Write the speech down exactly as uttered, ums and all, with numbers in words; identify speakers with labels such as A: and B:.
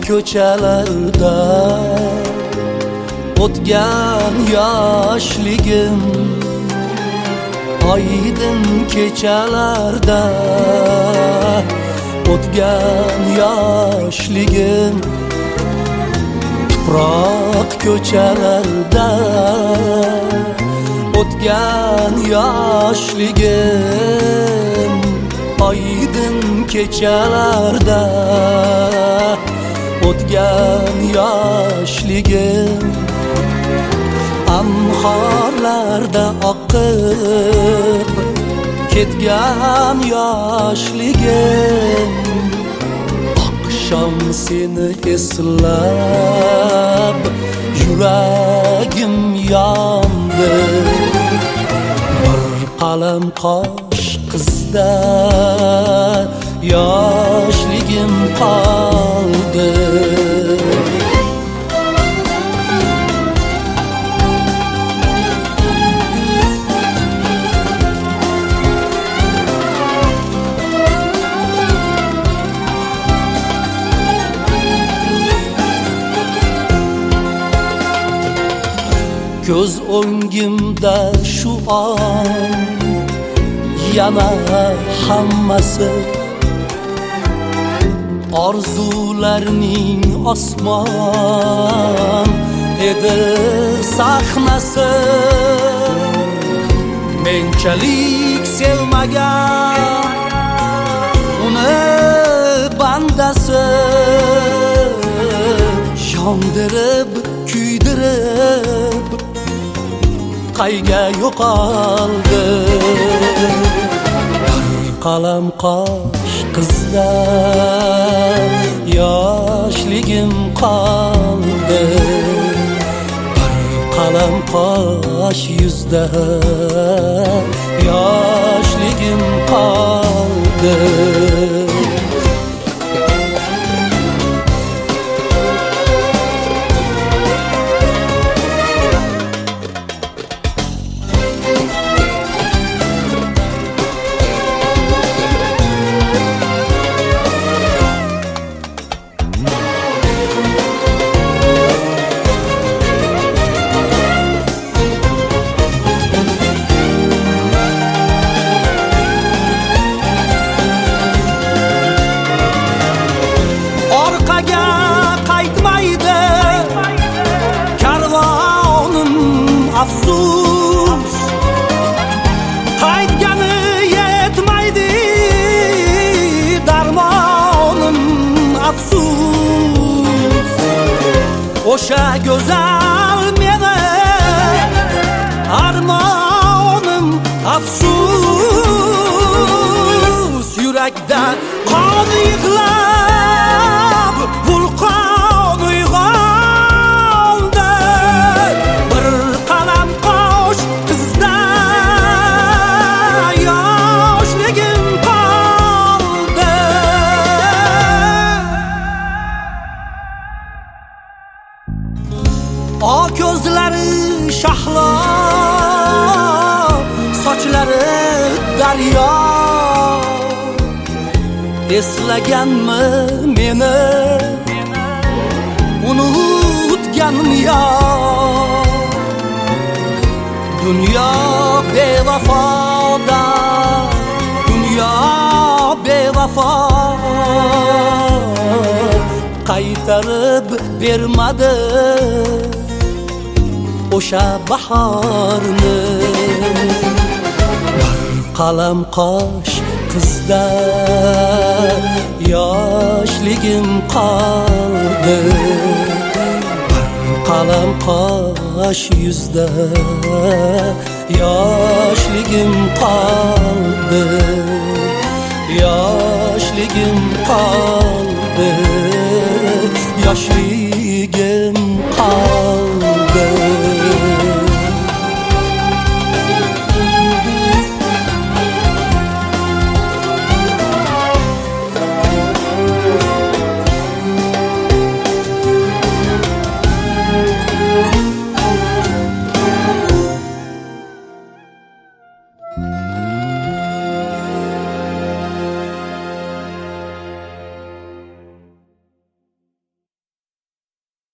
A: ko'chalarda o'tgan yoshligim, oydin kechalarda o'tgan yoshligim, tuproq ko'chalarda o'tgan yoshligim, oydin kechalarda o'tgan yoshligim, anhorlarda oqib ketgan yoshligim, oqshom seni eslab yuragim yondi. Bir qalam qosh qizda yoshligim qoldi. Ko'z o'ngimda shu on yana hammasi orzularning osmon edi sahnasi. Menchalik sevmagan uni bandasi, yondirib kuydirib qayga yo'qoldi. Bir qalam qosh qizda yoshligim qoldi. Bir qalam qosh yuzda yoshligim qoldi. Afsus, qaytgani yetmaydi darmonim, afsus. O'sha go'zal meni armonim, afsus. Yurakda qon yig'lab vulqon uyg'ondi. Bir qalam qosh qizda yoshligim qoldi. O ko'zlari shahlo, sochlari daryo, eslaganmi meni unutganim yo'q. Dunyo bevafoda, dunyo bevafo, qaytarib bermadi o'sha bahorni. Bir qalam qosh qizda yoshligim qoldi. Bir qalam qosh yuzda yoshligim qoldi.